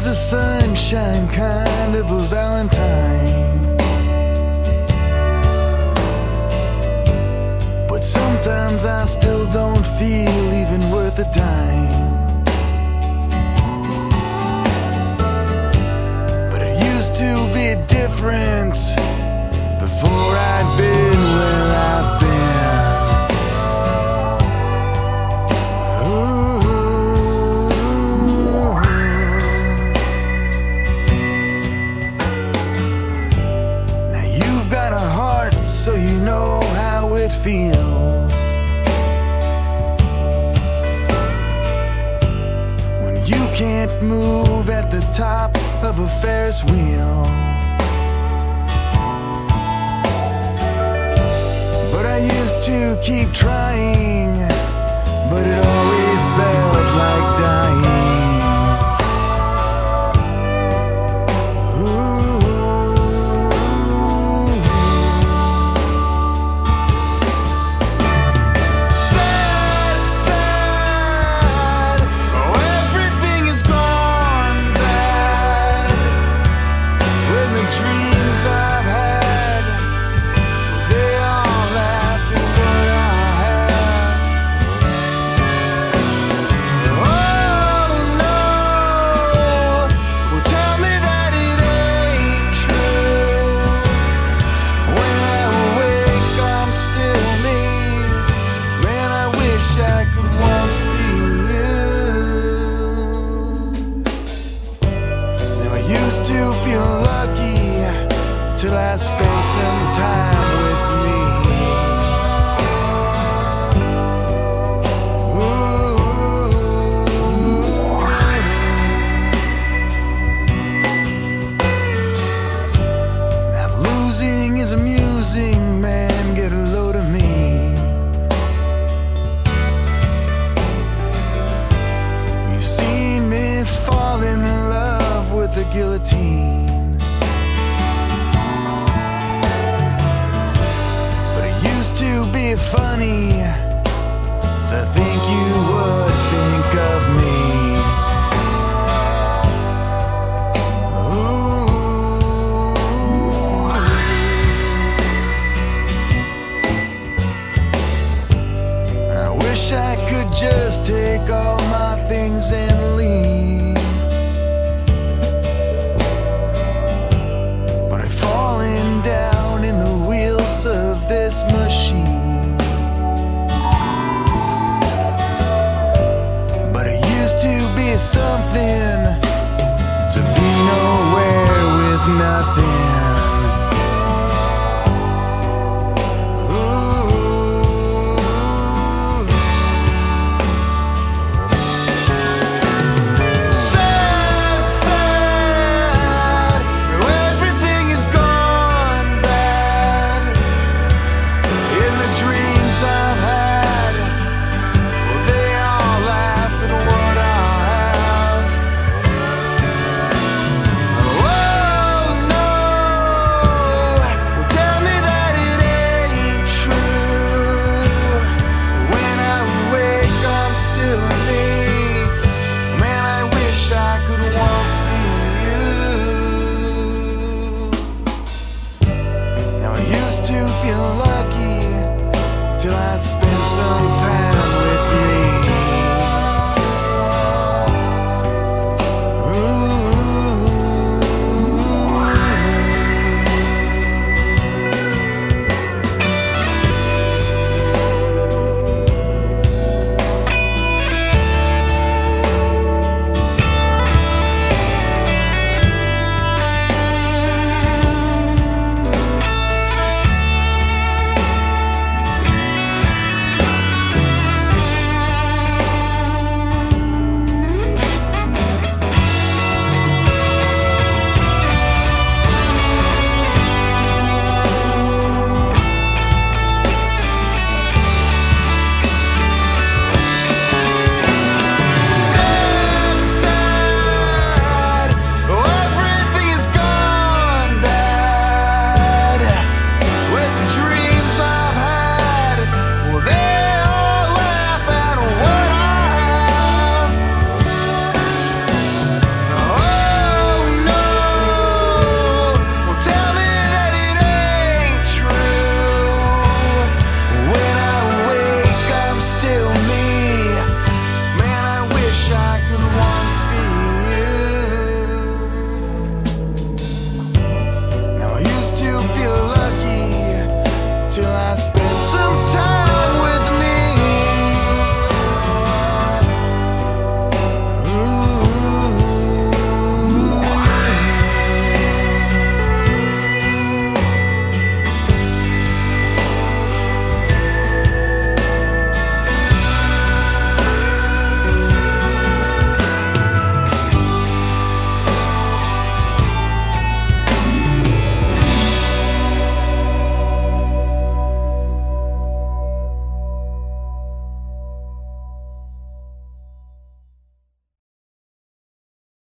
a sunshine kind of a Valentine, but sometimes I still don't feel even worth a dime. But it used to be different before I'd been where I've been. So you know how it feels when you can't move at the top of a Ferris wheel. But I used to keep trying, but it always felt like dying. I could once be you. Now I used to feel lucky till I spent some time with me. Now losing is amusing, man, get a load of me. Fall in love with the guillotine, but it used to be funny to think you would think of me. And I wish I could just take all my things and leave. Down in the wheels of this machine. But it used to be something to be nowhere with nothing. Till I spent some time